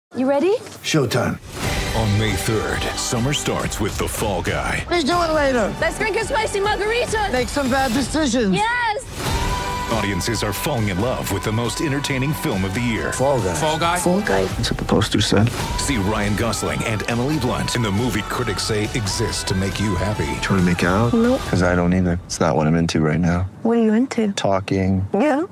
You ready? Showtime. On May 3rd, summer starts with The Fall Guy. Let's do it later. Let's drink a spicy margarita. Make some bad decisions. Yes! Audiences are falling in love with the most entertaining film of the year. Fall Guy. Fall Guy? Fall Guy. That's what the poster said. See Ryan Gosling and Emily Blunt in the movie critics say exists to make you happy. Trying to make it out? Nope. Because I don't either. It's not what I'm into right now. What are you into? Talking. Yeah.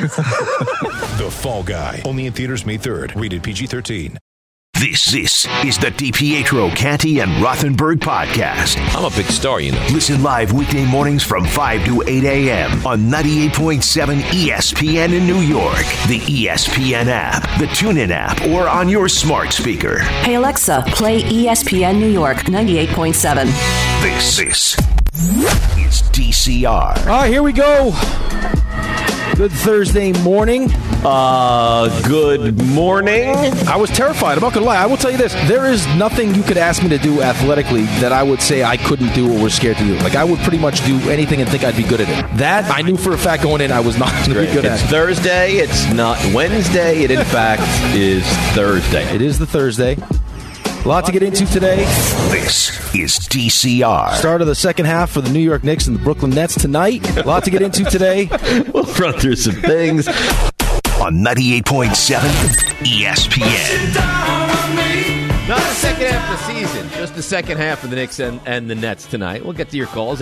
The Fall Guy. Only in theaters May 3rd. Rated PG-13. This is the DiPietro, Canty, and Rothenberg podcast. I'm a big star, you know. Listen live weekday mornings from 5 to 8 a.m. on 98.7 ESPN in New York, the ESPN app, the TuneIn app, or on your smart speaker. Hey Alexa, play ESPN New York 98.7. This is DCR. All right, here we go. Good Thursday morning. Good morning. I was terrified. I'm not going to lie. I will tell you this. There is nothing you could ask me to do athletically that I would say I couldn't do or was scared to do. Like, I would pretty much do anything and think I'd be good at it. That, I knew for a fact going in I was not going to be good at. It's Thursday. It's not Wednesday. It, in fact, is Thursday. It is the Thursday. A lot to get into today. This is DCR. Start of the second half for the New York Knicks and the Brooklyn Nets tonight. A lot to get into today. We'll run through some things. On 98.7 ESPN. Not the second half of the season, just the second half of the Knicks and the Nets tonight. We'll get to your calls,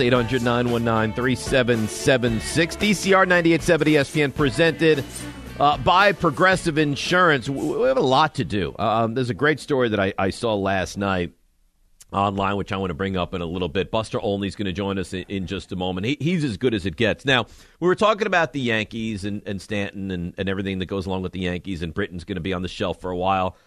800-919-3776. DCR 98.7 ESPN presented by Progressive Insurance. We have a lot to do. There's a great story that I saw last night online, which I want to bring up in a little bit. Buster Olney's going to join us in just a moment. He's as good as it gets. Now, we were talking about the Yankees and Stanton and everything that goes along with the Yankees, and Britton's going to be on the shelf for a while.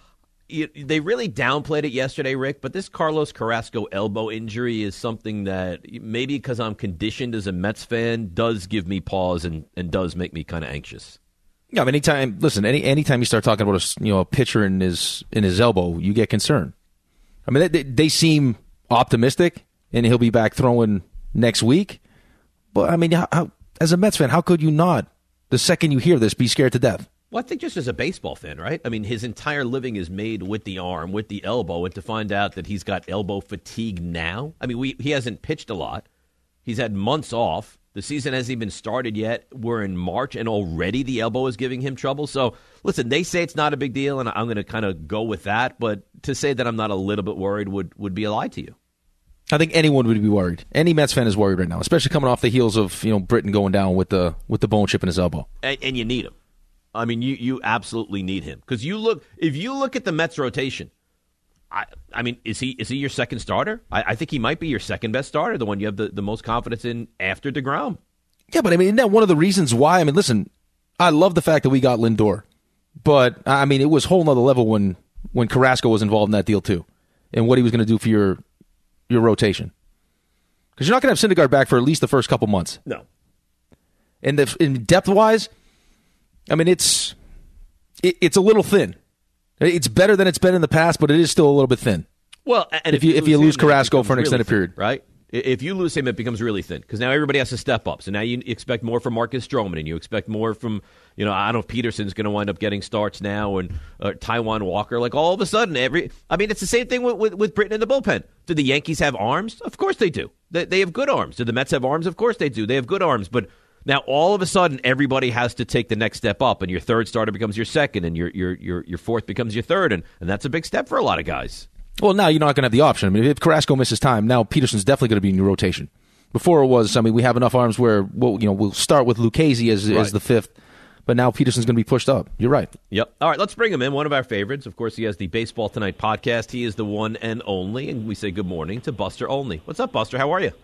They really downplayed it yesterday, Rick, but this Carlos Carrasco elbow injury is something that maybe because I'm conditioned as a Mets fan does give me pause and does make me kind of anxious. Yeah, I mean, anytime you start talking about a pitcher in his elbow, you get concerned. I mean, they seem optimistic, and he'll be back throwing next week. But I mean, how, as a Mets fan, how could you not, the second you hear this, be scared to death? Well, I think just as a baseball fan, right? I mean, his entire living is made with the arm, with the elbow, and to find out that he's got elbow fatigue now. I mean, he hasn't pitched a lot. He's had months off. The season hasn't even started yet. We're in March, and already the elbow is giving him trouble. So, listen, they say it's not a big deal, and I'm going to kind of go with that. But to say that I'm not a little bit worried would be a lie to you. I think anyone would be worried. Any Mets fan is worried right now, especially coming off the heels of Britton going down with the bone chip in his elbow. And you need him. I mean, you absolutely need him because if you look at the Mets rotation. I mean, is he your second starter? I think he might be your second best starter, the one you have the most confidence in after DeGrom. Yeah, but I mean, isn't that one of the reasons why? I mean, listen, I love the fact that we got Lindor, but I mean, it was a whole nother level when Carrasco was involved in that deal too, and what he was going to do for your rotation. Because you're not going to have Syndergaard back for at least the first couple months. No. And in depth-wise, I mean, it's a little thin. It's better than it's been in the past, but it is still a little bit thin. Well, and if you lose Carrasco for an extended period, right? If you lose him, it becomes really thin because now everybody has to step up. So now you expect more from Marcus Stroman, and you expect more from I don't know if Peterson's going to wind up getting starts now, and Taijuan Walker. Like all of a sudden, it's the same thing with Britton in the bullpen. Do the Yankees have arms? Of course they do. They have good arms. Do the Mets have arms? Of course they do. They have good arms, but. Now, all of a sudden, everybody has to take the next step up, and your third starter becomes your second, and your fourth becomes your third, and that's a big step for a lot of guys. Well, now you're not going to have the option. I mean, if Carrasco misses time, now Peterson's definitely going to be in your rotation. Before it was, I mean, we have enough arms where we'll start with Lucchesi as the fifth, but now Peterson's going to be pushed up. You're right. Yep. All right, let's bring him in. One of our favorites. Of course, he has the Baseball Tonight podcast. He is the one and only, and we say good morning to Buster Olney. What's up, Buster? How are you?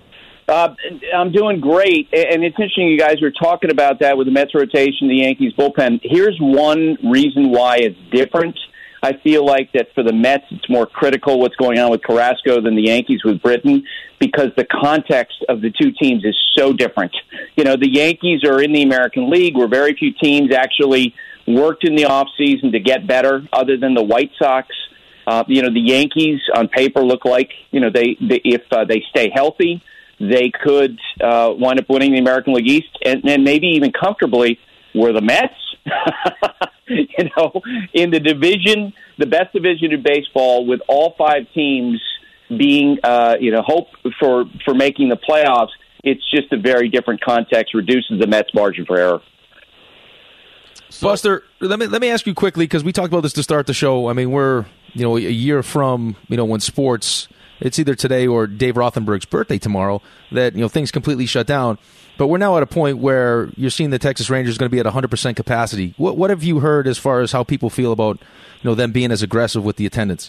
I'm doing great, and it's interesting you guys were talking about that with the Mets rotation, the Yankees bullpen. Here's one reason why it's different. I feel like that for the Mets, it's more critical what's going on with Carrasco than the Yankees with Britton because the context of the two teams is so different. The Yankees are in the American League where very few teams actually worked in the offseason to get better other than the White Sox. The Yankees on paper look like, if they stay healthy, they could wind up winning the American League East and maybe even comfortably. Were the Mets, in the division, the best division in baseball, with all 5 teams being, hope for making the playoffs, it's just a very different context, reduces the Mets' margin for error. Buster, let me ask you quickly, because we talked about this to start the show. I mean, we're a year from when sports, it's either today or Dave Rothenberg's birthday tomorrow, that things completely shut down. But we're now at a point where you're seeing the Texas Rangers going to be at 100% capacity. What have you heard as far as how people feel about them being as aggressive with the attendance?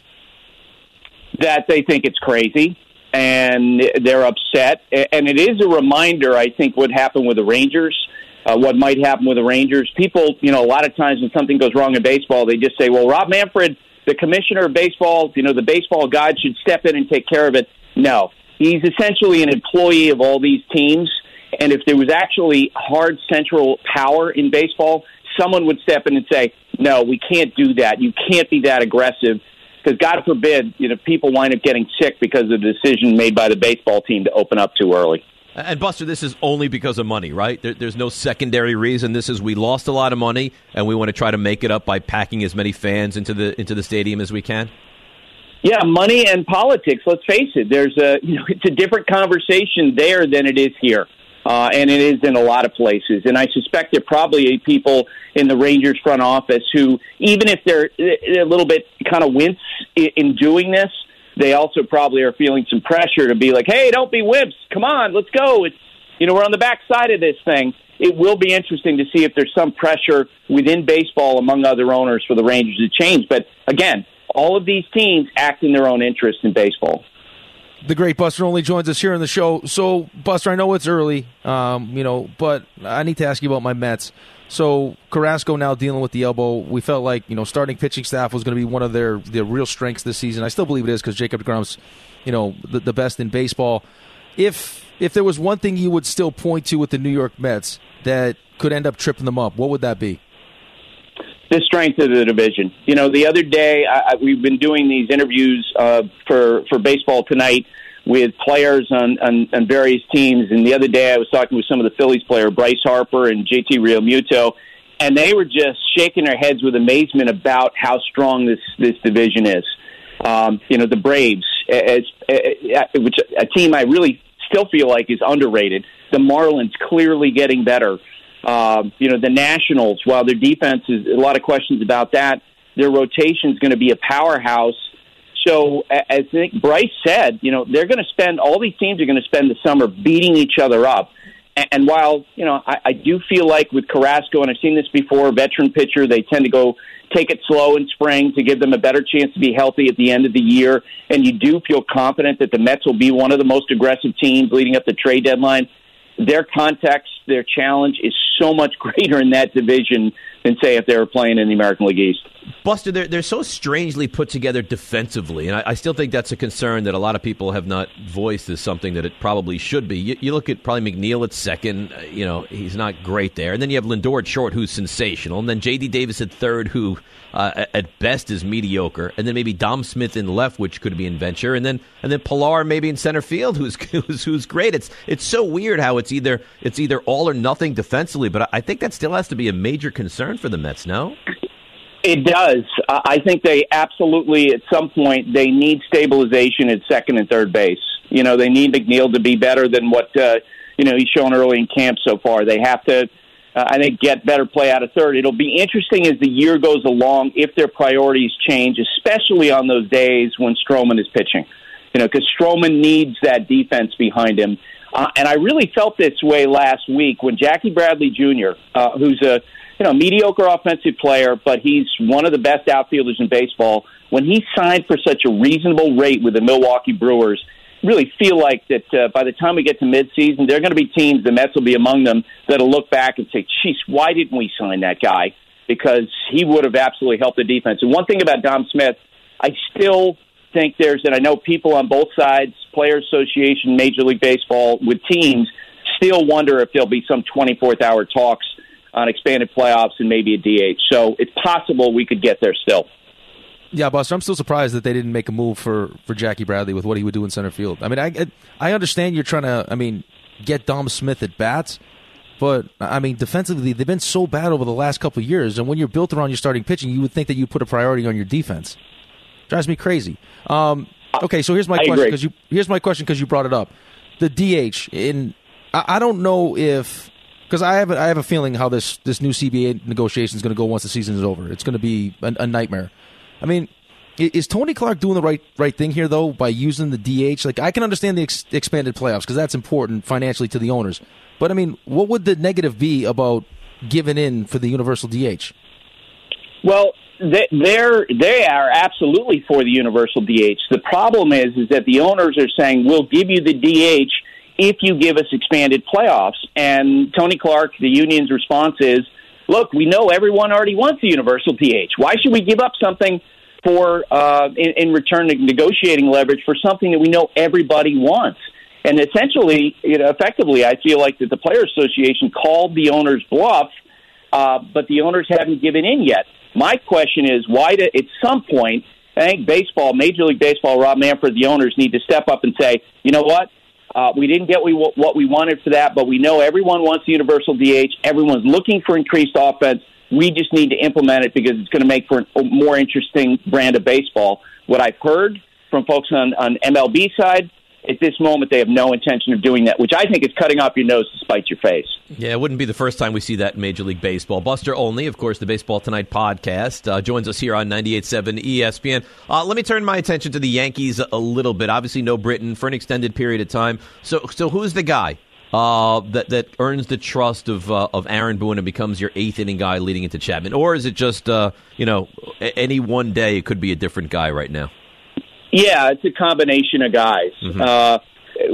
That they think it's crazy and they're upset. And it is a reminder, I think, what happened with the Rangers. What might happen with the Rangers. People, a lot of times when something goes wrong in baseball, they just say, well, Rob Manfred, the commissioner of baseball, the baseball god should step in and take care of it. No, he's essentially an employee of all these teams. And if there was actually hard central power in baseball, someone would step in and say, no, we can't do that. You can't be that aggressive. Because God forbid, people wind up getting sick because of the decision made by the baseball team to open up too early. And, Buster, this is only because of money, right? There's no secondary reason. This is we lost a lot of money, and we want to try to make it up by packing as many fans into the stadium as we can. Yeah, money and politics. Let's face it. It's a different conversation there than it is here, and it is in a lot of places. And I suspect there are probably people in the Rangers front office who, even if they're a little bit kind of wince in doing this, they also probably are feeling some pressure to be like, hey, don't be wimps. Come on, let's go. It's, we're on the back side of this thing. It will be interesting to see if there's some pressure within baseball among other owners for the Rangers to change. But, again, all of these teams act in their own interest in baseball. The great Buster Olney joins us here on the show. So, Buster, I know it's early, but I need to ask you about my Mets. So Carrasco now dealing with the elbow. We felt like starting pitching staff was going to be one of their real strengths this season. I still believe it is because Jacob deGrom's the best in baseball. If there was one thing you would still point to with the New York Mets that could end up tripping them up, what would that be? The strength of the division. The other day we've been doing these interviews for Baseball Tonight with players on various teams. And the other day I was talking with some of the Phillies player, Bryce Harper and JT Realmuto, and they were just shaking their heads with amazement about how strong this division is. The Braves, which a team I really still feel like is underrated. The Marlins clearly getting better. The Nationals, while their defense is a lot of questions about that, their rotation is going to be a powerhouse. So, as I think Bryce said, they're going to spend, all these teams are going to spend the summer beating each other up. And while, I do feel like with Carrasco, and I've seen this before, veteran pitcher, they tend to go take it slow in spring to give them a better chance to be healthy at the end of the year. And you do feel confident that the Mets will be one of the most aggressive teams leading up the trade deadline. Their context, their challenge is so much greater in that division than, say, if they were playing in the American League East. Buster, they're so strangely put together defensively, and I still think that's a concern that a lot of people have not voiced as something that it probably should be. You look at probably McNeil at second, he's not great there. And then you have Lindor at short, who's sensational. And then J.D. Davis at third, who at best is mediocre. And then maybe Dom Smith in left, which could be an adventure. And then Pilar maybe in center field, who's great. It's so weird how it's either all or nothing defensively, but I think that still has to be a major concern for the Mets, no? It does. I think they absolutely, at some point, they need stabilization at second and third base. They need McNeil to be better than what, he's shown early in camp so far. They have to, I think, get better play out of third. It'll be interesting as the year goes along if their priorities change, especially on those days when Stroman is pitching. Because Stroman needs that defense behind him. And I really felt this way last week when Jackie Bradley Jr., who's a mediocre offensive player, but he's one of the best outfielders in baseball. When he signed for such a reasonable rate with the Milwaukee Brewers, really feel like that by the time we get to midseason, there are going to be teams, the Mets will be among them, that'll look back and say, geez, why didn't we sign that guy? Because he would have absolutely helped the defense. And one thing about Dom Smith, I still think and I know people on both sides, Players Association, Major League Baseball, with teams, still wonder if there'll be some 24th hour talks on expanded playoffs and maybe a DH. So it's possible we could get there still. Yeah, Buster, I'm still surprised that they didn't make a move for Jackie Bradley with what he would do in center field. I mean, I understand you're trying to, get Dom Smith at bats, But, I mean, defensively, they've been so bad over the last couple of years. And when you're built around your starting pitching, you would think that you put a priority on your defense. Drives me crazy. Okay, so here's my question. Here's my question because you brought it up. The DH, I don't know if, because I have a feeling how this new CBA negotiation is going to go once the season is over. It's going to be a nightmare. I mean, is Tony Clark doing the right thing here, though, by using the DH? Like, I can understand the expanded playoffs because that's important financially to the owners. But, I mean, what would the negative be about giving in for the universal DH? Well, they are absolutely for the universal DH. The problem is that the owners are saying, we'll give you the DH if you give us expanded playoffs. And Tony Clark, the union's response is, look, we know everyone already wants the universal DH. Why should we give up something for in return to negotiating leverage for something that we know everybody wants? And essentially, effectively, I feel like that the Players Association called the owners' bluff, but the owners haven't given in yet. My question is, why at some point, I think baseball, Major League Baseball, Rob Manfred, the owners need to step up and say, you know what? We didn't get what we wanted for that, but we know everyone wants the universal DH. Everyone's looking for increased offense. We just need to implement it because it's going to make for a more interesting brand of baseball. What I've heard from folks on MLB side, at this moment, they have no intention of doing that, which I think is cutting off your nose to spite your face. Yeah, it wouldn't be the first time we see that in Major League Baseball. Buster Olney, of course, the Baseball Tonight podcast, joins us here on 98.7 ESPN. Let me turn my attention to the Yankees a little bit. Obviously, no Britton for an extended period of time. So who's the guy that earns the trust of Aaron Boone and becomes your eighth inning guy leading into Chapman? Or is it just, any one day it could be a different guy right now? Yeah, it's a combination of guys. Mm-hmm.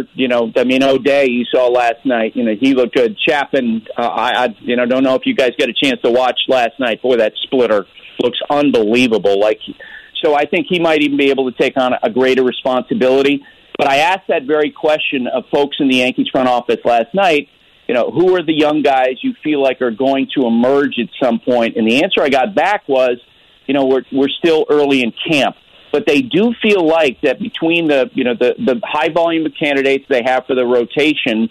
O'Day, you saw last night, he looked good. Chapman, I don't know if you guys got a chance to watch last night. Boy, that splitter looks unbelievable. So I think he might even be able to take on a greater responsibility. But I asked that very question of folks in the Yankees front office last night, who are the young guys you feel like are going to emerge at some point? And the answer I got back was, we're still early in camp. But they do feel like that between the high volume of candidates they have for the rotation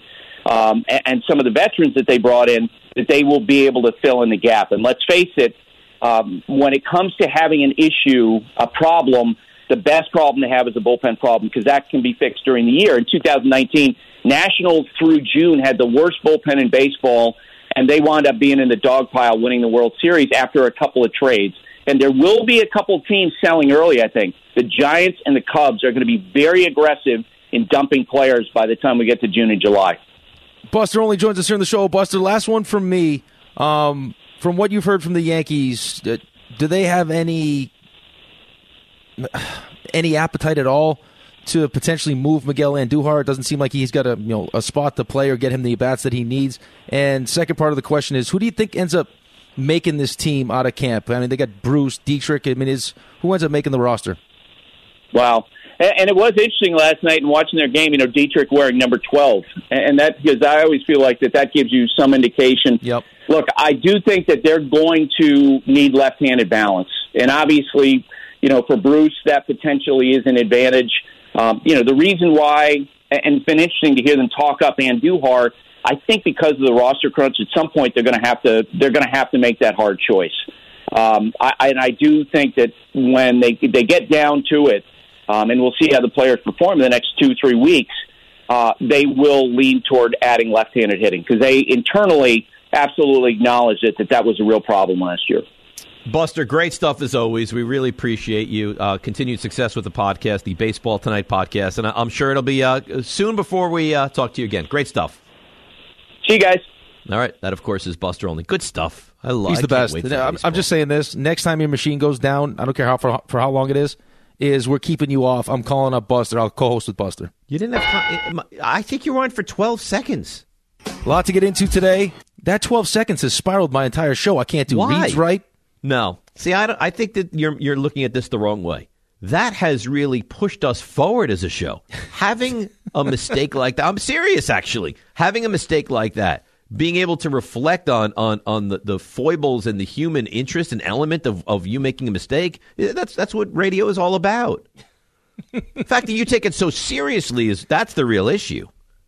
and some of the veterans that they brought in, that they will be able to fill in the gap. And let's face it, when it comes to having an issue, a problem, the best problem to have is a bullpen problem because that can be fixed during the year. In 2019, Nationals through June had the worst bullpen in baseball, and they wound up being in the dog pile winning the World Series after a couple of trades. And there will be a couple teams selling early, I think. The Giants and the Cubs are going to be very aggressive in dumping players by the time we get to June and July. Buster Olney joins us here on the show. Buster, last one from me. From what you've heard from the Yankees, do they have any appetite at all to potentially move Miguel Andujar? It doesn't seem like he's got a spot to play or get him the at-bats that he needs. And second part of the question is, who do you think ends up making this team out of camp? I mean, they got Bruce, Dietrich. I mean, who ends up making the roster? Wow. And it was interesting last night in watching their game, Dietrich wearing number 12. And that, because I always feel like that gives you some indication. Yep. Look, I do think that they're going to need left-handed balance. And obviously, for Bruce, that potentially is an advantage. The reason why, and it's been interesting to hear them talk up Andujar, I think because of the roster crunch, at some point they're going to have to make that hard choice. I do think that when they get down to it, and we'll see how the players perform in the next 2-3 weeks, they will lean toward adding left-handed hitting because they internally absolutely acknowledge that was a real problem last year. Buster, great stuff as always. We really appreciate you. Continued success with the podcast, the Baseball Tonight podcast, and I'm sure it'll be soon before we talk to you again. Great stuff. See you guys. All right. That, of course, is Buster Olney. Good stuff. He's the best. I'm just saying this. Next time your machine goes down, I don't care for how long it is we're keeping you off. I'm calling up Buster. I'll co-host with Buster. You didn't have time. I think you were on for 12 seconds. A lot to get into today. That 12 seconds has spiraled my entire show. I can't do reads right. No. See, I think that you're looking at this the wrong way. That has really pushed us forward as a show. Having a mistake like that, I'm serious, actually. Having a mistake like that, being able to reflect on the foibles and the human interest and element of you making a mistake, that's what radio is all about. The fact that you take it so seriously, that's the real issue.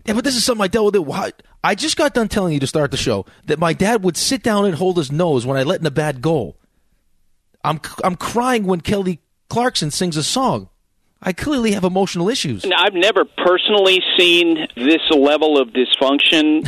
Yeah, but this is something I dealt with. I just got done telling you to start the show that my dad would sit down and hold his nose when I let in a bad goal. I'm crying when Kelly Clarkson sings a song. I clearly have emotional issues. Now, I've never personally seen this level of dysfunction.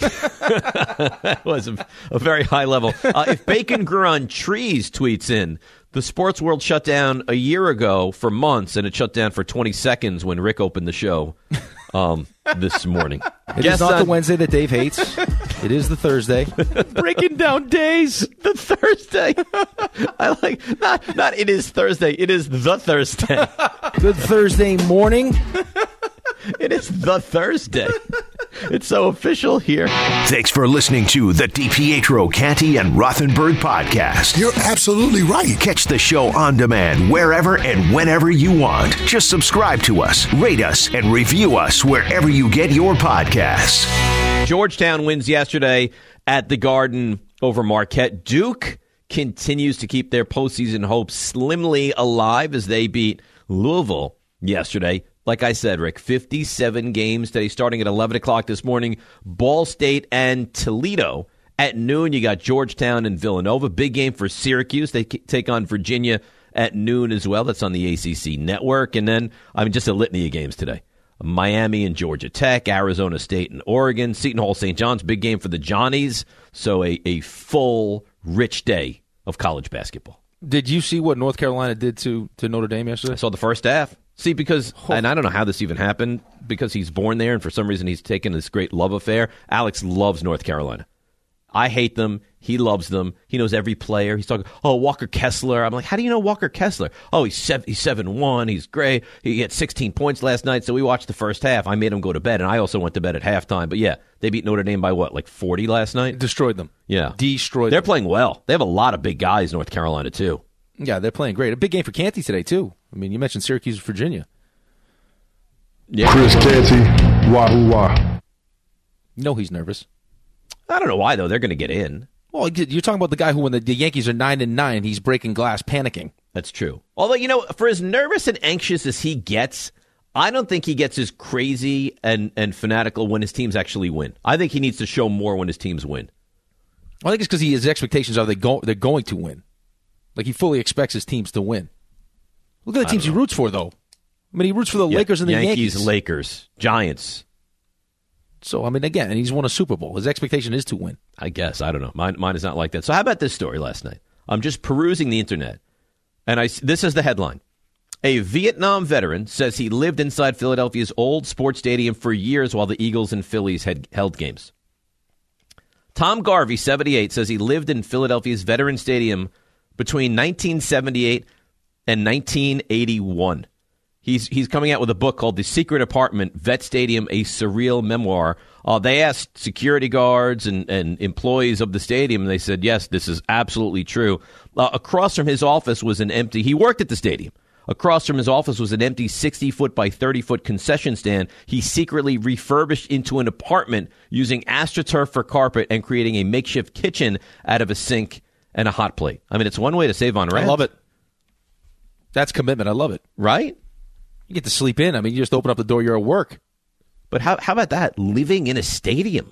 That was a very high level. If bacon grew on trees, tweets in, the sports world shut down a year ago for months, and it shut down for 20 seconds when Rick opened the show this morning. It is not the Wednesday that Dave hates. It is the Thursday. Breaking down days. The Thursday. I like not it is Thursday. It is the Thursday. Good Thursday morning. It is the Thursday. It's so official here. Thanks for listening to the DiPietro, Canty, and Rothenberg podcast. You're absolutely right. Catch the show on demand wherever and whenever you want. Just subscribe to us, rate us, and review us wherever you get your podcasts. Georgetown wins yesterday at the Garden over Marquette. Duke continues to keep their postseason hopes slimly alive as they beat Louisville yesterday. Like I said, Rick, 57 games today, starting at 11 o'clock this morning. Ball State and Toledo. At noon, you got Georgetown and Villanova. Big game for Syracuse. They take on Virginia at noon as well. That's on the ACC network. And then, just a litany of games today. Miami and Georgia Tech, Arizona State and Oregon, Seton Hall, St. John's. Big game for the Johnnies. So a full, rich day of college basketball. Did you see what North Carolina did to Notre Dame yesterday? I saw the first half. See, because, and I don't know how this even happened, because he's born there and for some reason he's taken this great love affair. Alex loves North Carolina. I hate them. He loves them. He knows every player. He's talking, Walker Kessler. I'm like, how do you know Walker Kessler? He's 7'1". He's great. He had 16 points last night, so we watched the first half. I made him go to bed, and I also went to bed at halftime. But, yeah, they beat Notre Dame by what, like 40 last night? Destroyed them. Yeah. Destroyed They're them. playing well. They have a lot of big guys, North Carolina, too. Yeah, they're playing great. A big game for Canty today, too. I mean, you mentioned Syracuse, Virginia. Yeah. Chris Canty, wahoo wah. You know he's nervous. I don't know why, though. They're going to get in. Well, you're talking about the guy who, when the Yankees are 9-9, he's breaking glass, panicking. That's true. Although, for as nervous and anxious as he gets, I don't think he gets as crazy and fanatical when his teams actually win. I think he needs to show more when his teams win. Well, I think it's because his expectations are they're going to win. Like, he fully expects his teams to win. Look at the teams he roots for, though. I mean, he roots for the Lakers and the Yankees. Lakers, Giants. So, again, and he's won a Super Bowl. His expectation is to win. I guess. I don't know. Mine is not like that. So how about this story last night? I'm just perusing the internet, and this is the headline. A Vietnam veteran says he lived inside Philadelphia's old sports stadium for years while the Eagles and Phillies had held games. Tom Garvey, 78, says he lived in Philadelphia's Veteran Stadium between 1978 and 1981. He's coming out with a book called The Secret Apartment, Vet Stadium, A Surreal Memoir. They asked security guards and employees of the stadium, and they said, yes, this is absolutely true. Across from his office was he worked at the stadium. Across from his office was an empty 60-foot by 30-foot concession stand he secretly refurbished into an apartment using AstroTurf for carpet and creating a makeshift kitchen out of a sink and a hot plate. It's one way to save on rent. I love it. That's commitment. I love it. Right? You get to sleep in. You just open up the door, you're at work. But how about that? Living in a stadium.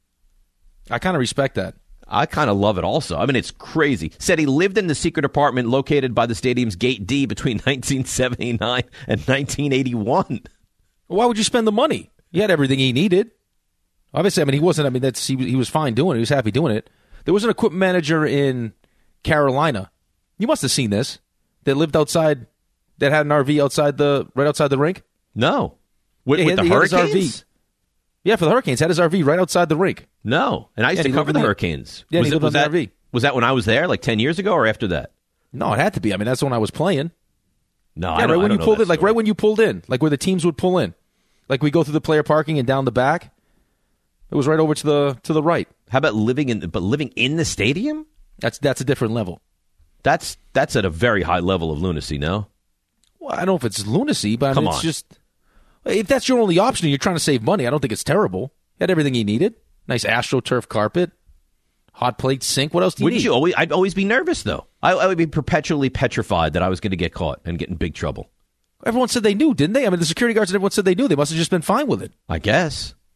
I kind of respect that. I kind of love it also. It's crazy. Said he lived in the secret apartment located by the stadium's Gate D between 1979 and 1981. Why would you spend the money? He had everything he needed. Obviously, he wasn't, he was fine doing it. He was happy doing it. There was an equipment manager in Carolina. You must have seen this. That lived outside, that had an RV right outside the rink. No. With the Hurricanes? Yeah, for the Hurricanes. Had his RV right outside the rink. No. And I used to cover the Hurricanes. Yeah, he lived on the RV. Was that when I was there, like 10 years ago, or after that? No, it had to be. That's when I was playing. No, yeah, I don't, right when you pulled in, like right when you pulled in, like where the teams would pull in. Like we go through the player parking and down the back. It was right over to the right. How about living in the stadium? That's a different level. That's at a very high level of lunacy, no? Well, I don't know if it's lunacy, but it's just, if that's your only option and you're trying to save money, I don't think it's terrible. He had everything he needed. Nice AstroTurf carpet, hot plate sink. What else do you need? Wouldn't you? I'd always be nervous, though. I would be perpetually petrified that I was going to get caught and get in big trouble. Everyone said they knew, didn't they? The security guards and everyone said they knew. They must have just been fine with it. I guess.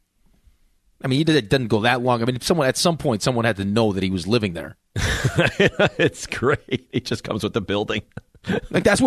I mean, it doesn't go that long. I mean, at some point, someone had to know that he was living there. It's great. It just comes with the building. Like if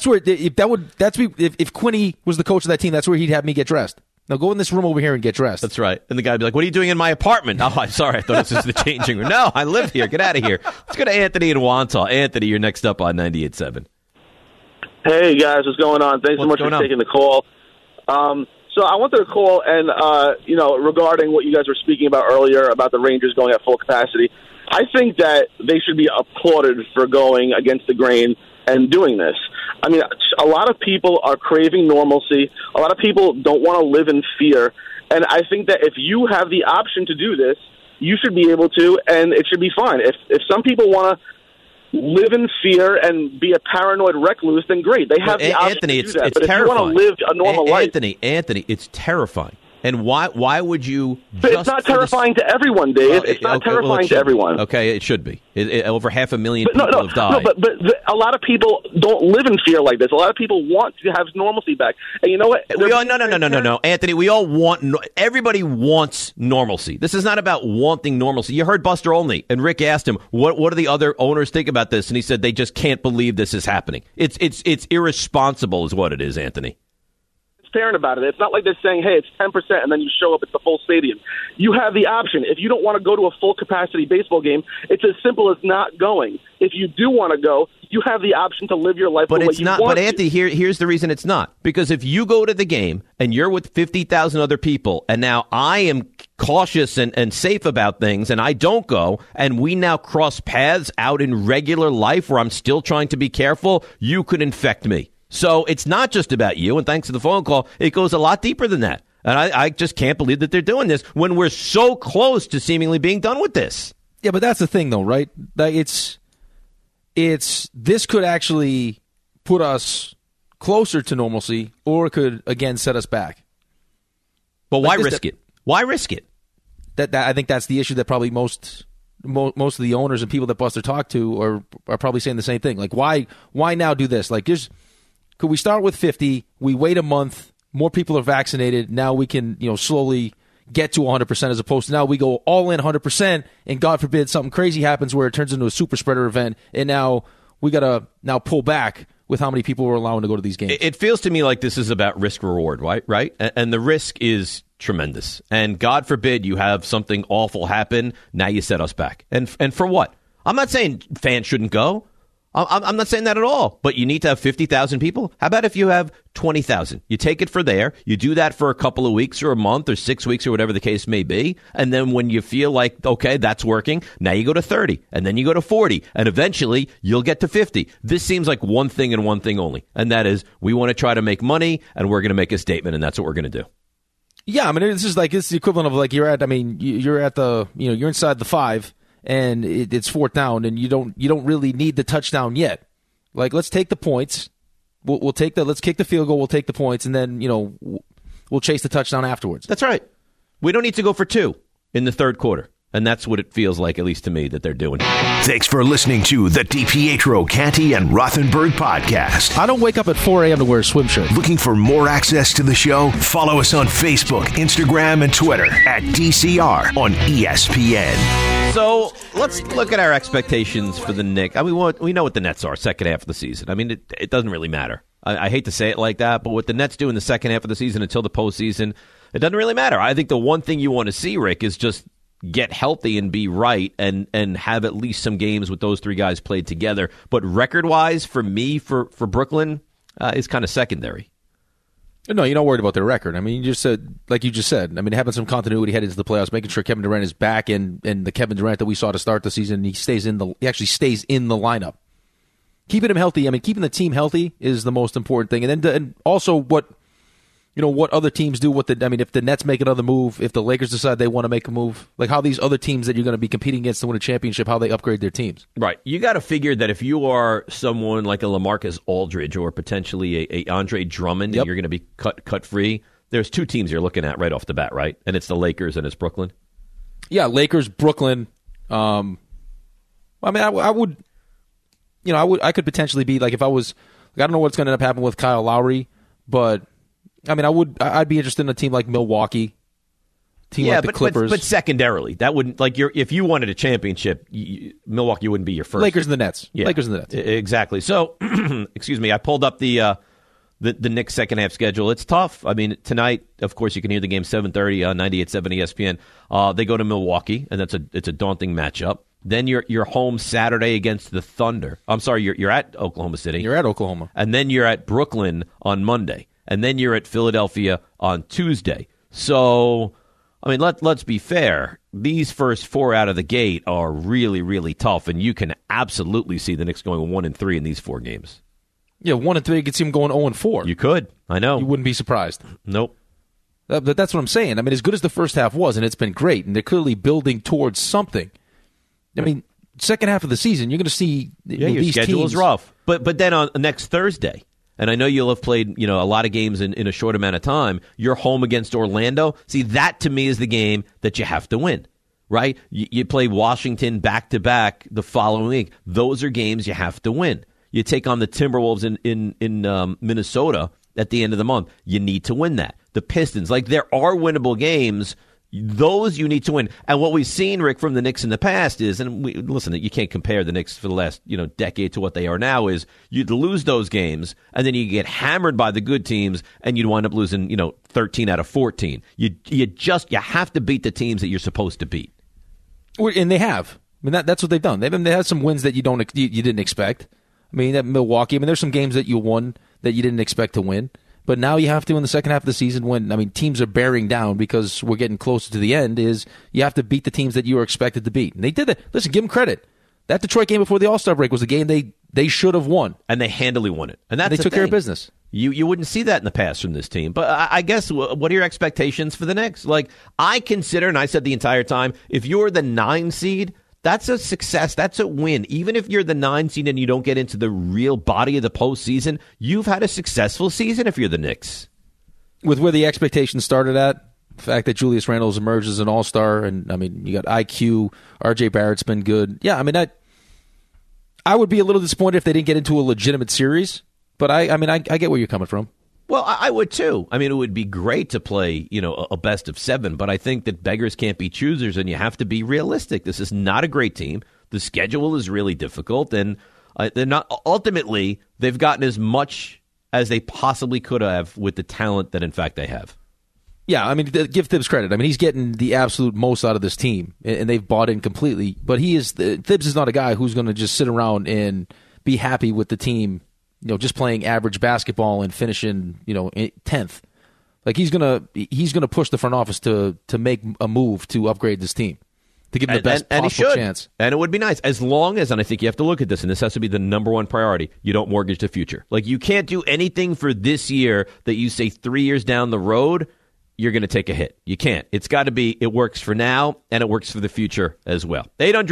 Quinny was the coach of that team, that's where he'd have me get dressed. Now go in this room over here and get dressed. That's right. And the guy would be like, "What are you doing in my apartment?" "Oh, I'm sorry. I thought this was the changing room." "No, I live here. Get out of here." Let's go to Anthony in Wantagh. Anthony, you're next up on 98.7. Hey, guys. What's going on? Thanks so much for taking the call. So I wanted to call and, regarding what you guys were speaking about earlier about the Rangers going at full capacity, I think that they should be applauded for going against the grain and doing this. I mean, a lot of people are craving normalcy. A lot of people don't want to live in fear. And I think that if you have the option to do this, you should be able to, and it should be fine. If some people want to live in fear and be a paranoid recluse, then great. They have the option to do that. But if you want to live a normal life... Anthony, it's terrifying. And why would you... But it's not terrifying to everyone, Dave. It's not terrifying to everyone. Okay, it should be. Over 500,000 people have died. No, but a lot of people don't live in fear like this. A lot of people want to have normalcy back. And you know what? No. Anthony, everybody wants normalcy. This is not about wanting normalcy. You heard Buster Olney, and Rick asked him, what do the other owners think about this? And he said they just can't believe this is happening. It's irresponsible is what it is, Anthony. Transparent about it. It's not like they're saying, hey, it's 10%, and then you show up at the full stadium. You have the option. If you don't want to go to a full capacity baseball game, it's as simple as not going. If you do want to go, you have the option to live your life the way you want. But Anthony, here's the reason it's not. Because if you go to the game and you're with 50,000 other people, and now I am cautious and safe about things, and I don't go, and we now cross paths out in regular life where I'm still trying to be careful, you could infect me. So it's not just about you, and thanks to the phone call, it goes a lot deeper than that. And I just can't believe that they're doing this when we're so close to seemingly being done with this. Yeah, but that's the thing, though, right? This could actually put us closer to normalcy, or it could, again, set us back. But why risk it? Why risk it? That I think that's the issue that probably most of the owners and people that Buster talked to are probably saying the same thing. Like, why now do this? Like, could we start with 50? We wait a month. More people are vaccinated. Now we can, slowly get to 100% as opposed to now we go all in 100%, and God forbid something crazy happens where it turns into a super spreader event, and now we got to pull back with how many people we're allowing to go to these games. It feels to me like this is about risk-reward, right? And the risk is tremendous. And God forbid you have something awful happen, now you set us back. And for what? I'm not saying fans shouldn't go. I'm not saying that at all, but you need to have 50,000 people. How about if you have 20,000? You take it for there. You do that for a couple of weeks or a month or 6 weeks or whatever the case may be. And then when you feel like, okay, that's working, now you go to 30 and then you go to 40 and eventually you'll get to 50. This seems like one thing and one thing only. And that is we want to try to make money and we're going to make a statement and that's what we're going to do. Yeah. I mean, it's the equivalent of like you're at the, you're inside the 5. And it's fourth down, and you don't really need the touchdown yet. Like, let's take the points. Let's kick the field goal. We'll take the points, and then we'll chase the touchdown afterwards. That's right. We don't need to go for 2 in the third quarter, and that's what it feels like, at least to me, that they're doing. Thanks for listening to the DiPietro, Canty, and Rothenberg podcast. I don't wake up at 4 a.m. to wear a swim shirt. Looking for more access to the show? Follow us on Facebook, Instagram, and Twitter at DCR on ESPN. So let's look at our expectations for the Knicks. I mean, we know what the Nets are second half of the season. I mean, it doesn't really matter. I hate to say it like that, but what the Nets do in the second half of the season until the postseason, it doesn't really matter. I think the one thing you want to see, Rick, is just get healthy and be right and have at least some games with those 3 guys played together. But record-wise, for me, for Brooklyn, is kind of secondary. No, you're not worried about their record. I mean, you just said, I mean, having some continuity headed into the playoffs, making sure Kevin Durant is back and the Kevin Durant that we saw to start the season, he actually stays in the lineup. Keeping him healthy, I mean, keeping the team healthy is the most important thing. And then and also what other teams do, if the Nets make another move, if the Lakers decide they want to make a move, like how these other teams that you're going to be competing against to win a championship, how they upgrade their teams. Right. You got to figure that if you are someone like a LaMarcus Aldridge or potentially a Andre Drummond, and you're going to be cut free, there's 2 teams you're looking at right off the bat, right? And it's the Lakers and it's Brooklyn. Yeah, Lakers, Brooklyn. I mean, I could potentially be like, if I was, like, I don't know what's going to end up happening with Kyle Lowry, but I mean, I'd be interested in a team like Milwaukee team like the Clippers. But secondarily, that wouldn't if you wanted a championship, Milwaukee wouldn't be your first. Lakers and the Nets. Yeah, Lakers and the Nets. Exactly. So, excuse me, I pulled up the Knicks second half schedule. It's tough. I mean, tonight, of course, you can hear the game 7:30 on 98.7 ESPN. They go to Milwaukee, and it's a daunting matchup. Then you're home Saturday against the Thunder. I'm sorry, you're at Oklahoma City. You're at Oklahoma. And then you're at Brooklyn on Monday. And then you're at Philadelphia on Tuesday. So, I mean, let's be fair. These first 4 out of the gate are really, really tough, and you can absolutely see the Knicks going 1-3 in these 4 games. Yeah, 1-3. You could see them going 0-4. You could. I know. You wouldn't be surprised. Nope. But that's what I'm saying. I mean, as good as the first half was, and it's been great, and they're clearly building towards something. I mean, second half of the season, you're going to see your these schedule teams. Is rough. But then on next Thursday, and I know you'll have played a lot of games in a short amount of time, you're home against Orlando. See, that to me is the game that you have to win, right? You play Washington back-to-back the following week. Those are games you have to win. You take on the Timberwolves in Minnesota at the end of the month. You need to win that. The Pistons, there are winnable games. Those you need to win. And what we've seen, Rick, from the Knicks in the past is, and listen, you can't compare the Knicks for the last decade to what they are now, is you'd lose those games, and then you get hammered by the good teams, and you'd wind up losing 13 out of 14. You have to beat the teams that you're supposed to beat. And they have. I mean, that's what they've done. They had some wins that you didn't expect. I mean, at Milwaukee, there's some games that you won that you didn't expect to win. But now you have to, in the second half of the season, when teams are bearing down because we're getting closer to the end, is you have to beat the teams that you were expected to beat. And they did that. Listen, give them credit. That Detroit game before the All-Star break was a game they should have won. And they handily won it. And they took care of business. You wouldn't see that in the past from this team. But I guess, what are your expectations for the Knicks? I consider, and I said the entire time, if you're the 9 seed, that's a success. That's a win. Even if you're the 9 seed and you don't get into the real body of the postseason, you've had a successful season if you're the Knicks. With where the expectations started at, the fact that Julius Randle emerged as an all-star, and, you got IQ, R.J. Barrett's been good. Yeah, I would be a little disappointed if they didn't get into a legitimate series, but I get where you're coming from. Well, I would too. It would be great to play, a best of 7, but I think that beggars can't be choosers, and you have to be realistic. This is not a great team. The schedule is really difficult, and they're not. Ultimately, they've gotten as much as they possibly could have with the talent that, in fact, they have. Yeah, give Thibs credit. He's getting the absolute most out of this team, and they've bought in completely. But Thibs is not a guy who's going to just sit around and be happy with the team, just playing average basketball and finishing, 10th. He's gonna push the front office to make a move to upgrade this team, to give them the best possible chance. And it would be nice, as long as, and I think you have to look at this, and this has to be the number one priority, you don't mortgage the future. You can't do anything for this year that you say 3 years down the road, you're going to take a hit. You can't. It's got to be, it works for now, and it works for the future as well.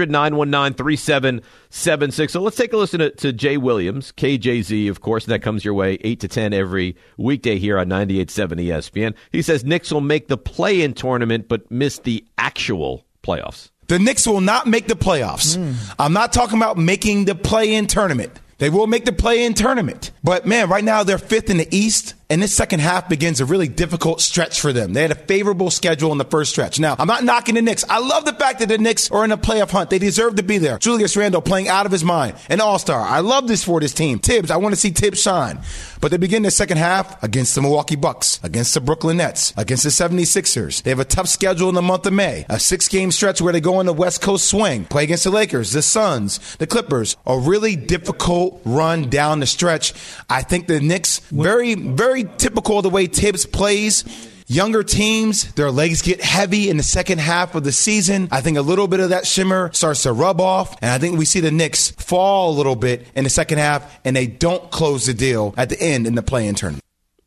800-919-3776. So let's take a listen to Jay Williams, KJZ, of course. That comes your way 8 to 10 every weekday here on 98.7 ESPN. He says Knicks will make the play-in tournament, but miss the actual playoffs. The Knicks will not make the playoffs. I'm not talking about making the play-in tournament. They will make the play-in tournament. But, man, right now they're 5th in the East, and this second half begins a really difficult stretch for them. They had a favorable schedule in the first stretch. Now, I'm not knocking the Knicks. I love the fact that the Knicks are in a playoff hunt. They deserve to be there. Julius Randle playing out of his mind, an all-star. I love this for this team. Tibbs, I want to see Tibbs shine. But they begin the second half against the Milwaukee Bucks, against the Brooklyn Nets, against the 76ers. They have a tough schedule in the month of May, a 6-game stretch where they go on the West Coast swing, play against the Lakers, the Suns, the Clippers. A really difficult run down the stretch. I think the Knicks, very, very typical of the way Tibbs plays. Younger teams, their legs get heavy in the second half of the season. I think a little bit of that shimmer starts to rub off, and I think we see the Knicks fall a little bit in the second half, and they don't close the deal at the end in the play-in tournament.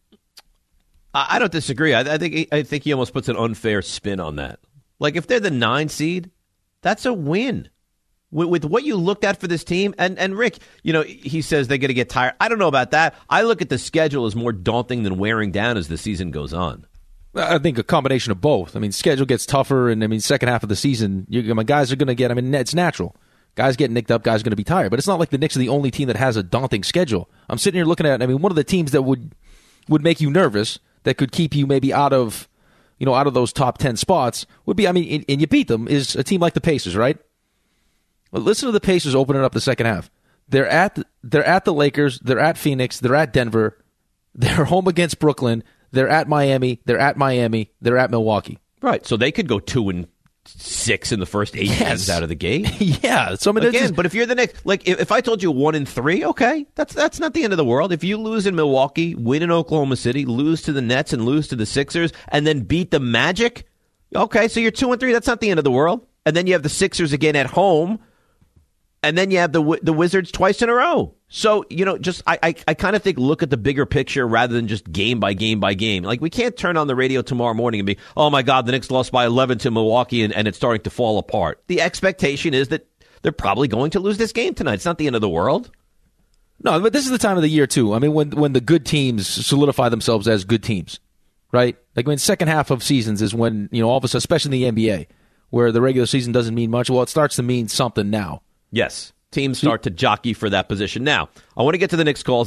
I don't disagree. I think he almost puts an unfair spin on that. If they're the 9 seed, that's a win. With what you looked at for this team, and Rick, he says they're going to get tired. I don't know about that. I look at the schedule as more daunting than wearing down as the season goes on. I think a combination of both. Schedule gets tougher, and second half of the season, guys are going to get. It's natural. Guys get nicked up. Guys are going to be tired. But it's not like the Knicks are the only team that has a daunting schedule. I'm sitting here looking at. One of the teams that would make you nervous, that could keep you maybe out of out of those top 10 spots would be, and you beat them, is a team like the Pacers, right? Well, listen to the Pacers opening up the second half. They're at the Lakers, they're at Phoenix, they're at Denver, they're home against Brooklyn, they're at Miami, they're at Milwaukee. Right, so they could go 2-6 in the first 8 games out of the gate. Yeah. So, but if you're the Knicks, like if I told you 1-3, okay, that's not the end of the world. If you lose in Milwaukee, win in Oklahoma City, lose to the Nets and lose to the Sixers, and then beat the Magic, okay, so you're 2-3. That's not the end of the world. And then you have the Sixers again at home, and then you have the Wizards twice in a row. So, I kind of think look at the bigger picture rather than just game by game by game. Like, we can't turn on the radio tomorrow morning and be, oh, my God, the Knicks lost by 11 to Milwaukee and it's starting to fall apart. The expectation is that they're probably going to lose this game tonight. It's not the end of the world. No, but this is the time of the year, too. I mean, when the good teams solidify themselves as good teams, right? Like, when second half of seasons is when, all of a sudden, especially in the NBA, where the regular season doesn't mean much, well, it starts to mean something now. Yes. Teams start to jockey for that position. Now, I want to get to the Knicks calls,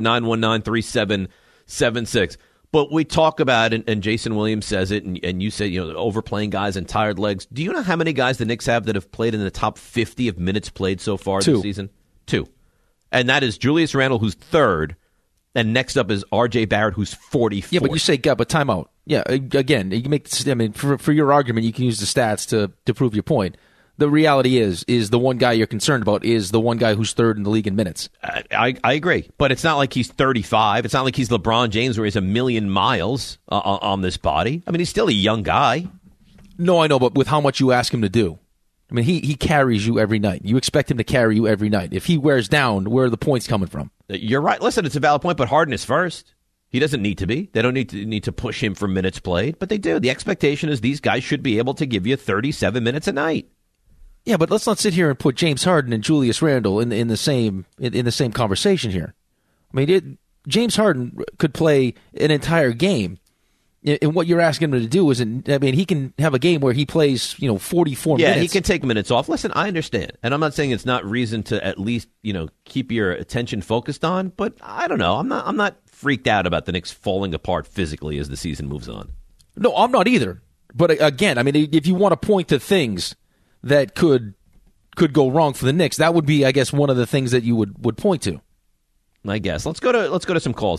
800-919-3776. But we talk about, and Jason Williams says it, and you say, overplaying guys and tired legs. Do you know how many guys the Knicks have that have played in the top 50 of minutes played so far this season? 2. And that is Julius Randle, who's 3rd, and next up is R.J. Barrett, who's 44th. Yeah, but you say, but timeout. Yeah, again, you can make. For your argument, you can use the stats to prove your point. The reality is the one guy you're concerned about is the one guy who's 3rd in the league in minutes. I agree, but it's not like he's 35. It's not like he's LeBron James where he's a million miles on this body. I mean, he's still a young guy. No, I know, but with how much you ask him to do. I mean, he carries you every night. You expect him to carry you every night. If he wears down, where are the points coming from? You're right. Listen, it's a valid point, but Harden is first. He doesn't need to be. They don't need to push him for minutes played, but they do. The expectation is these guys should be able to give you 37 minutes a night. Yeah, but let's not sit here and put James Harden and Julius Randle in the same conversation here. I mean, James Harden could play an entire game, and what you're asking him to do is, he can have a game where he plays 44 minutes. Yeah, he can take minutes off. Listen, I understand, and I'm not saying it's not reason to at least keep your attention focused on. But I don't know. I'm not freaked out about the Knicks falling apart physically as the season moves on. No, I'm not either. But again, I mean, if you want to point to things that could go wrong for the Knicks, that would be, I guess, one of the things that you would point to. I guess. Let's go to some calls.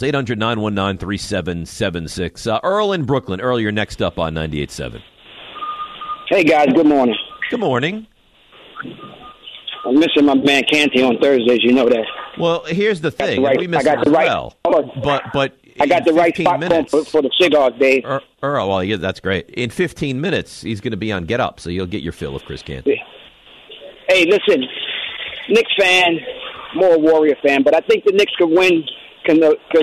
800-919-3776. Earl in Brooklyn. Earl, you're next up on 98.7. Hey, guys. Good morning. Good morning. I'm missing my man Canty on Thursdays. You know that. Well, here's the thing. We miss him as well. But I got the right spot for the cigars, Dave. Earl, well, yeah, that's great. In 15 minutes, he's going to be on Get Up, so you'll get your fill of Chris Canty. Hey, listen, Knicks fan, more Warrior fan, but I think the Knicks could win. Can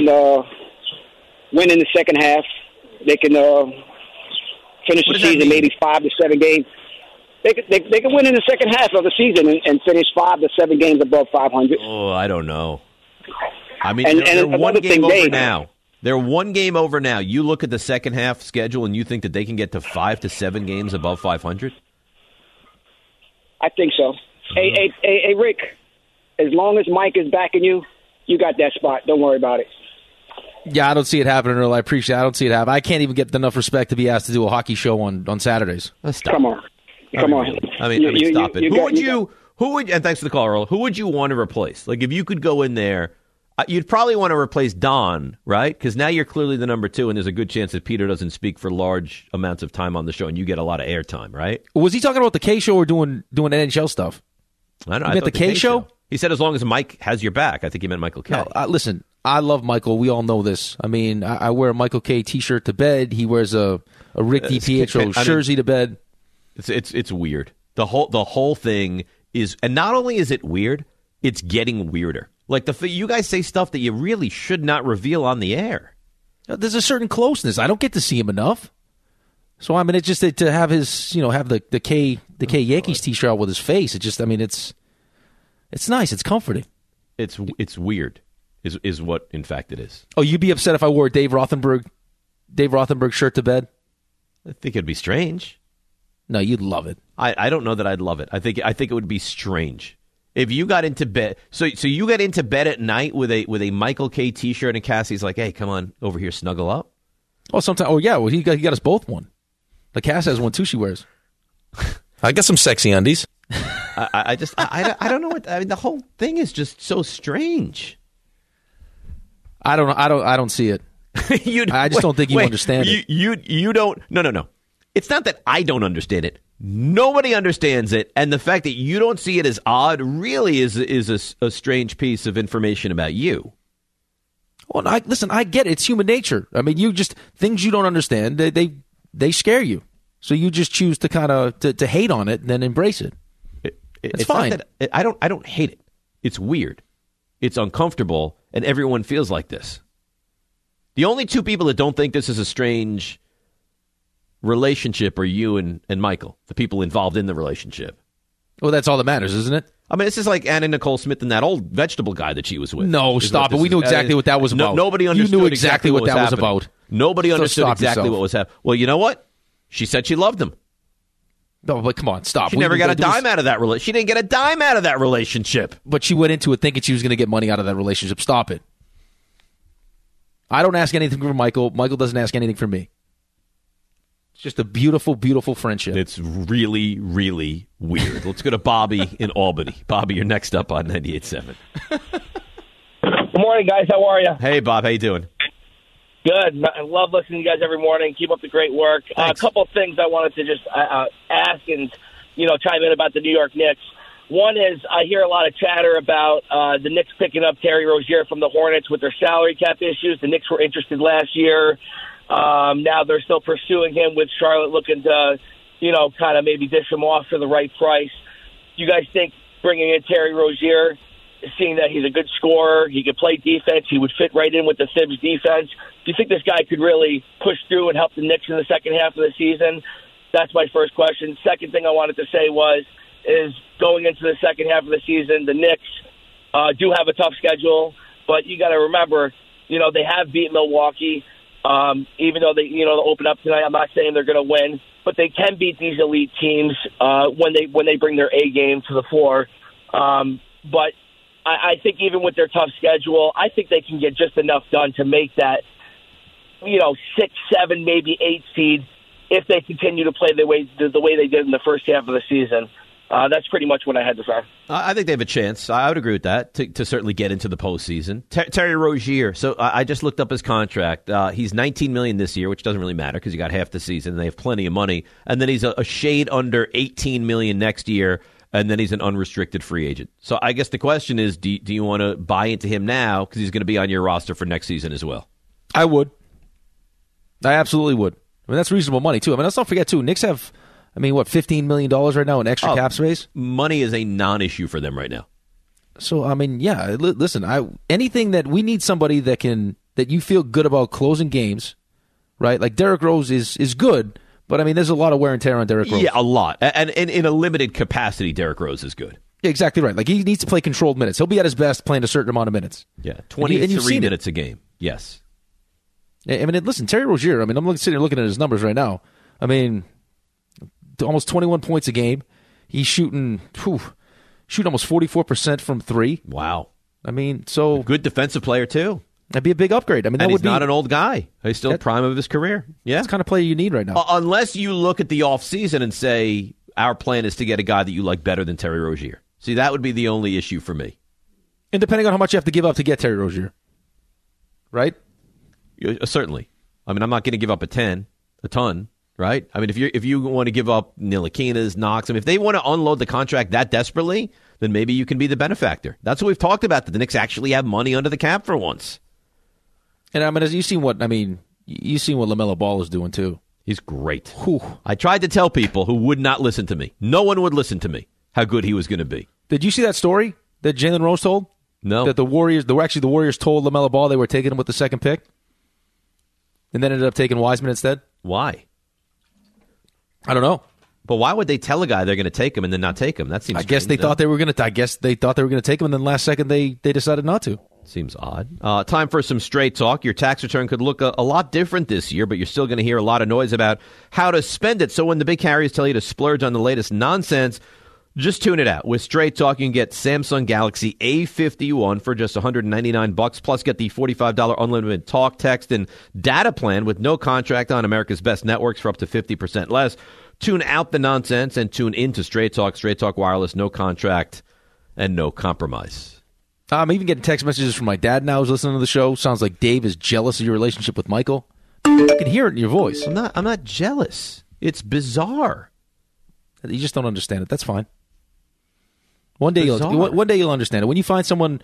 win in the second half. They can finish the season maybe 5 to 7 games. They can win in the second half of the season and finish 5 to 7 games above 500. Oh, I don't know. I mean, they're one game over now. They're one game over now. You look at the second half schedule and you think that they can get to 5 to 7 games above 500? I think so. Hey, Rick, as long as Mike is backing you, you got that spot. Don't worry about it. Yeah, I don't see it happening, Earl. I appreciate it. I don't see it happen. I can't even get enough respect to be asked to do a hockey show on Saturdays. Come on. I mean, stop it. Who would, and thanks for the call, Earl, who would you want to replace? Like, if you could go in there, you'd probably want to replace Don, right? Because now you're clearly the number 2, and there's a good chance that Peter doesn't speak for large amounts of time on the show, and you get a lot of airtime, right? Was he talking about the K show or doing NHL stuff? I don't know. You meant the K show? He said as long as Mike has your back. I think he meant Michael K. No, listen, I love Michael. We all know this. I mean, I wear a Michael K T-shirt to bed. He wears a Rick DiPietro jersey to bed. It's weird. The whole thing is, and not only is it weird, it's getting weirder. Like you guys say stuff that you really should not reveal on the air. There's a certain closeness. I don't get to see him enough. So I mean, it's just to have his, have the K Yankees T-shirt out with his face. It just, I mean, it's nice. It's comforting. It's weird, is what in fact it is. Oh, you'd be upset if I wore a Dave Rothenberg shirt to bed? I think it'd be strange. No, you'd love it. I don't know that I'd love it. I think it would be strange if you got into bed. So you got into bed at night with a Michael K T-shirt, and Cassie's like, "Hey, come on over here, snuggle up." Oh, sometimes. Oh, yeah. Well, he got us both one. Like Cass has one too. She wears. I got some sexy undies. I don't know what. I mean, the whole thing is just so strange. I don't see it. I just don't think you understand it. You don't. No. It's not that I don't understand it. Nobody understands it, and the fact that you don't see it as odd really is a strange piece of information about you. Well, listen, I get it. It's human nature. I mean, things you don't understand, they scare you. So you just choose to kind of to hate on it and then embrace it. It's fine. Not that, I don't hate it. It's weird. It's uncomfortable, and everyone feels like this. The only two people that don't think this is a strange relationship are you and Michael, the people involved in the relationship. Well, that's all that matters, isn't it? I mean, this is like Anna Nicole Smith and that old vegetable guy that she was with. No, stop it. We knew exactly what that was about. Nobody understood. You knew exactly what that was about. Nobody understood exactly what was happening. Well, you know what? She said she loved him. No, but come on, stop. She never got a dime out of that relationship. She didn't get a dime out of that relationship. But she went into it thinking she was going to get money out of that relationship. Stop it. I don't ask anything from Michael. Michael doesn't ask anything from me. It's just a beautiful, beautiful friendship. It's really, really weird. Let's go to Bobby in Albany. Bobby, you're next up on 98.7. Good morning, guys. How are you? Hey, Bob. How you doing? Good. I love listening to you guys every morning. Keep up the great work. A couple of things I wanted to just ask and chime in about the New York Knicks. One is I hear a lot of chatter about the Knicks picking up Terry Rozier from the Hornets with their salary cap issues. The Knicks were interested last year. Now they're still pursuing him with Charlotte looking to, kind of maybe dish him off for the right price. Do you guys think bringing in Terry Rozier, seeing that he's a good scorer, he could play defense, he would fit right in with the Thibs defense, do you think this guy could really push through and help the Knicks in the second half of the season? That's my first question. Second thing I wanted to say is going into the second half of the season, the Knicks do have a tough schedule, but you got to remember, they have beat Milwaukee. Even though they open up tonight, I'm not saying they're going to win, but they can beat these elite teams when they bring their A game to the floor. But I think even with their tough schedule, I think they can get just enough done to make that 6, 7, maybe 8 seed if they continue to play the way they did in the first half of the season. That's pretty much what I had to say. I think they have a chance. I would agree with that to certainly get into the postseason. Terry Rozier. So I just looked up his contract. He's $19 million this year, which doesn't really matter because you got half the season and they have plenty of money. And then he's a shade under $18 million next year, and then he's an unrestricted free agent. So I guess the question is, do you want to buy into him now because he's going to be on your roster for next season as well? I would. I absolutely would. I mean, that's reasonable money too. I mean, let's not forget too. Knicks have. $15 million right now in extra cap space? Money is a non-issue for them right now. So, I mean, yeah, listen, anything that we need somebody that you feel good about closing games, right? Like Derrick Rose is good, but, I mean, there's a lot of wear and tear on Derrick Rose. Yeah, a lot. And in a limited capacity, Derrick Rose is good. Yeah, exactly right. Like, he needs to play controlled minutes. He'll be at his best playing a certain amount of minutes. Yeah, 23 minutes a game. Yes. I mean, listen, Terry Rozier, I mean, I'm sitting here looking at his numbers right now. I mean, almost 21 points a game. He's shooting almost 44% from three. Wow. I mean, so... A good defensive player, too. That'd be a big upgrade. I mean, he's not an old guy. He's still prime of his career. Yeah. That's the kind of player you need right now. Unless you look at the offseason and say, our plan is to get a guy that you like better than Terry Rozier. See, that would be the only issue for me. And depending on how much you have to give up to get Terry Rozier. Right? Certainly. I mean, I'm not going to give up a ton. Right? I mean, if you want to give up Ntilikina, Knox, I mean, if they want to unload the contract that desperately, then maybe you can be the benefactor. That's what we've talked about, that the Knicks actually have money under the cap for once. And I mean, you've seen what LaMelo Ball is doing too. He's great. Whew. I tried to tell people who would not listen to me. No one would listen to me how good he was going to be. Did you see that story that Jalen Rose told? No. That the Warriors told LaMelo Ball they were taking him with the second pick, and then ended up taking Wiseman instead. Why? I don't know. But why would they tell a guy they're going to take him and then not take him? That seems. I guess they thought they were going to take him, and then last second they decided not to. Seems odd. Time for some straight talk. Your tax return could look a lot different this year, but you're still going to hear a lot of noise about how to spend it. So when the big carriers tell you to splurge on the latest nonsense, Just tune it out. With Straight Talk, you can get Samsung Galaxy A51 for just $199, plus get the $45 unlimited talk, text, and data plan with no contract on America's best networks for up to 50% less. Tune out the nonsense and tune into Straight Talk. Straight Talk Wireless, no contract and no compromise. I'm even getting text messages from my dad now who's listening to the show. Sounds like Dave is jealous of your relationship with Michael. I can hear it in your voice. I'm not jealous. It's bizarre. You just don't understand it. That's fine. One day you'll understand it. When you find someone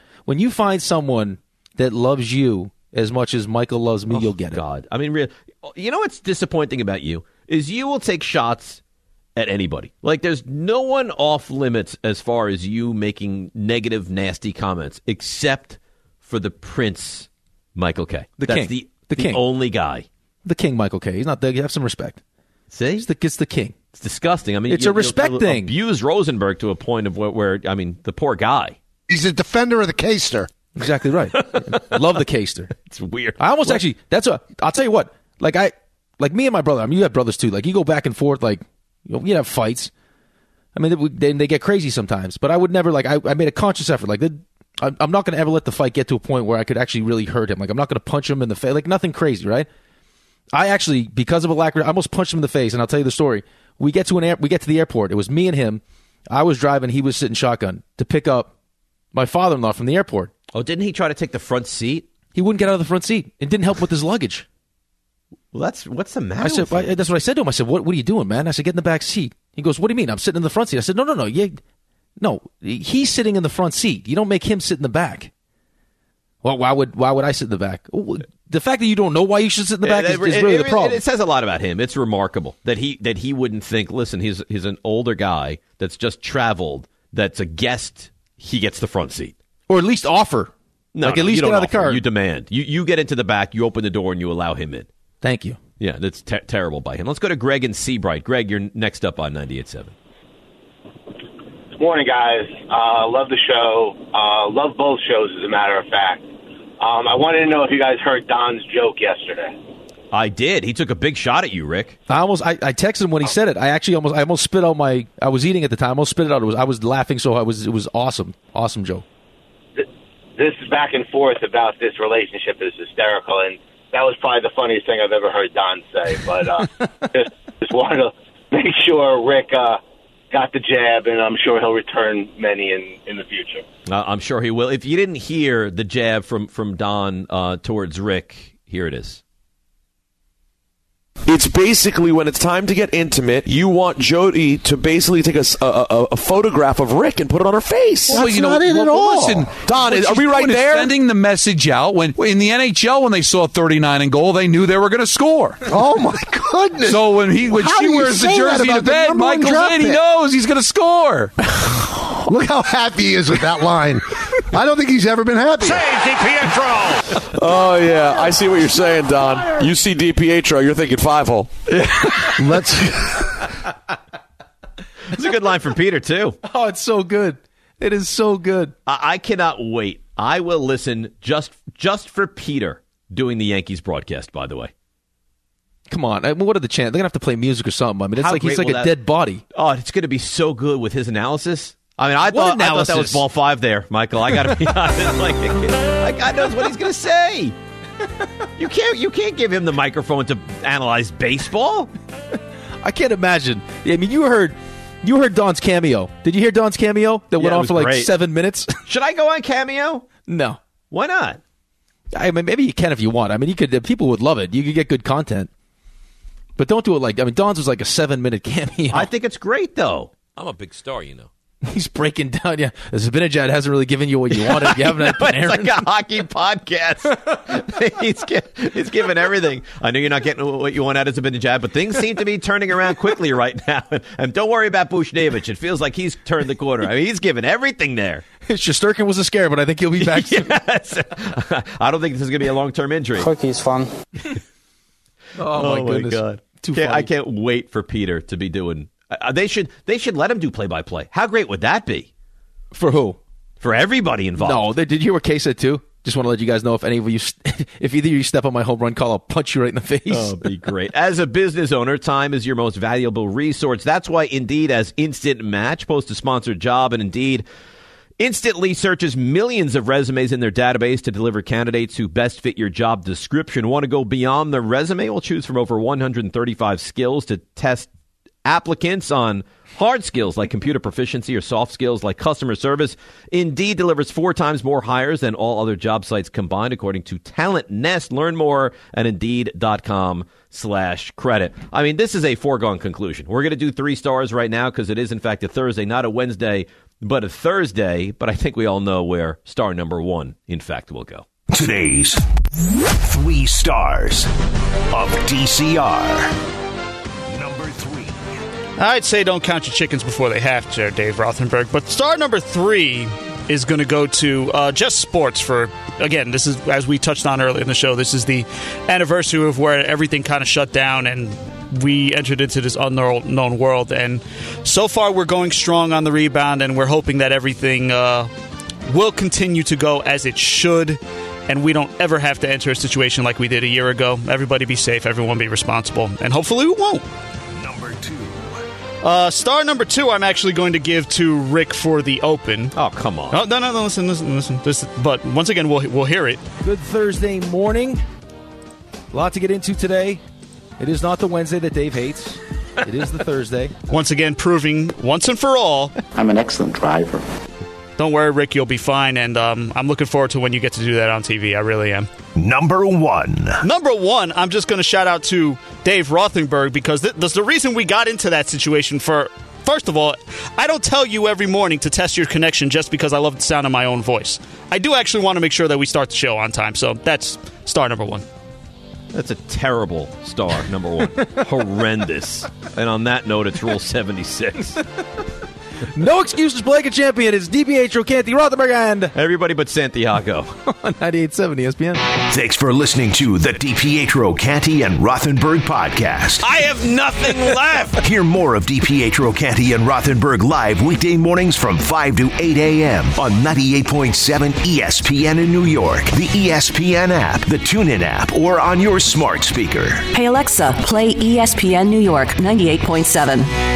that loves you as much as Michael loves me, you'll get it. God. I mean, you know what's disappointing about you is you will take shots at anybody. Like, there's no one off limits as far as you making negative, nasty comments, except for the Prince Michael K. That's king. The only guy. The king, Michael K. He's not there. You have some respect. See? It's the king. It's disgusting. I mean, it's a respect thing. Abuse Rosenberg to a point of where, I mean, the poor guy. He's a defender of the K-ster. Exactly right. Love the K-ster. It's weird. I almost actually, I'll tell you what, like me and my brother, I mean, you have brothers too, like you go back and forth, like, you have fights. I mean, they get crazy sometimes, but I would never, like, I made a conscious effort, like, I'm not going to ever let the fight get to a point where I could actually really hurt him. Like, I'm not going to punch him in the face, like, nothing crazy, right? I actually, because of a lack of, I almost punched him in the face, and I'll tell you the story. We get to the airport. It was me and him. I was driving. He was sitting shotgun to pick up my father-in-law from the airport. Oh, didn't he try to take the front seat? He wouldn't get out of the front seat. It didn't help with his luggage. Well, what's the matter? That's what I said to him. I said, what are you doing, man? I said, get in the back seat. He goes, what do you mean? I'm sitting in the front seat. I said, no. No, he's sitting in the front seat. You don't make him sit in the back. Well, why would I sit in the back? The fact that you don't know why you should sit in the back is really the problem. It says a lot about him. It's remarkable that he wouldn't think, listen, he's an older guy that's just traveled, that's a guest, he gets the front seat. Or at least offer. No, at least get out of the car. You demand. You get into the back, you open the door, and you allow him in. Thank you. Yeah, that's terrible by him. Let's go to Greg in Seabright. Greg, you're next up on 98.7. Morning, guys. Love the show. Love both shows, as a matter of fact. I wanted to know if you guys heard Don's joke yesterday. I did. He took a big shot at you, Rick. I texted him when he said it. I almost spit out I was eating at the time. I almost spit it out. I was laughing so it was awesome. Awesome joke. This back and forth about this relationship is hysterical, and that was probably the funniest thing I've ever heard Don say. But just wanted to make sure Rick got the jab, and I'm sure he'll return many in the future. I'm sure he will. If you didn't hear the jab from Don towards Rick, here it is. It's basically when it's time to get intimate, you want Jody to basically take a photograph of Rick and put it on her face. Well, that's not it at all. Listen, Don, are we right there? Sending the message out when in the NHL when they saw 39 in goal, they knew they were going to score. Oh my goodness! So when she wears the jersey to bed, Michael's in. He knows he's going to score. Look how happy he is with that line. I don't think he's ever been happy. Save DiPietro. Oh yeah, I see what you're saying, Don. You see DiPietro, you're thinking 5-hole. Let's. It's a good line from Peter too. Oh, it's so good. It is so good. I cannot wait. I will listen just for Peter doing the Yankees broadcast. By the way, come on. What are the chances? They're gonna have to play music or something. I mean, it's like he's like a dead body. Oh, it's going to be so good with his analysis. I mean, I thought that was ball 5 there, Michael. I got to be honest. Like, God knows what he's going to say. You can't give him the microphone to analyze baseball. I can't imagine. I mean, you heard Don's cameo. Did you hear Don's cameo that went on for like 7 minutes? Should I go on Cameo? No. Why not? I mean, maybe you can if you want. I mean, people would love it. You could get good content. But don't do it Don's was like a 7-minute cameo. I think it's great, though. I'm a big star, you know. He's breaking down. Yeah, Zibanejad hasn't really given you what you wanted. You haven't had Panarin. It's like a hockey podcast. he's giving everything. I know you're not getting what you want out of Zibanejad, but things seem to be turning around quickly right now. And don't worry about Buchnevich. It feels like he's turned the corner. I mean, he's giving everything there. Shesterkin was a scare, but I think he'll be back soon. Yes. I don't think this is going to be a long-term injury. Hockey's fun. Oh my goodness. God. Too funny. I can't wait for Peter to be doing. They should let him do play-by-play. How great would that be? For who? For everybody involved. No, did you hear what Kay said too? Just want to let you guys know if any of you, if either of you step on my home run call, I'll punch you right in the face. Oh, be great. As a business owner, time is your most valuable resource. That's why Indeed has Instant Match. Post a sponsored job, and Indeed instantly searches millions of resumes in their database to deliver candidates who best fit your job description. Want to go beyond the resume? We'll choose from over 135 skills to test applicants on hard skills like computer proficiency or soft skills like customer service. Indeed delivers 4 times more hires than all other job sites combined, according to Talent Nest. Learn more at Indeed.com/credit. I mean, this is a foregone conclusion. We're going to do 3 stars right now because it is, in fact, a Thursday, not a Wednesday, but a Thursday. But I think we all know where star number 1, in fact, will go. Today's 3 stars of DCR. I'd say don't count your chickens before they hatch there, Dave Rothenberg. But star number 3 is going to go to Just Sports for, again, this is, as we touched on earlier in the show, this is the anniversary of where everything kind of shut down and we entered into this unknown world. And so far we're going strong on the rebound, and we're hoping that everything will continue to go as it should, and we don't ever have to enter a situation like we did a year ago. Everybody be safe, everyone be responsible, and hopefully we won't. Star number 2, I'm actually going to give to Rick for the Open. Oh, come on. Oh, no, listen. But once again, we'll hear it. Good Thursday morning. A lot to get into today. It is not the Wednesday that Dave hates. It is the Thursday. Once again, proving once and for all, I'm an excellent driver. Don't worry, Rick, you'll be fine, and I'm looking forward to when you get to do that on TV. I really am. Number 1, I'm just going to shout out to Dave Rothenberg, because that's the reason we got into that situation. First of all, I don't tell you every morning to test your connection just because I love the sound of my own voice. I do actually want to make sure that we start the show on time, so that's star number 1. That's a terrible star, number 1. Horrendous. And on that note, it's Rule 76. No excuses, Blake champion. It's DiPietro, Canty, Rothenberg, and everybody but Santiago on 98.7 ESPN. Thanks for listening to the DiPietro, Canty, and Rothenberg podcast. I have nothing left. Hear more of DiPietro, Canty, and Rothenberg live weekday mornings from 5 to 8 a.m. on 98.7 ESPN in New York, the ESPN app, the TuneIn app, or on your smart speaker. Hey, Alexa, play ESPN New York 98.7.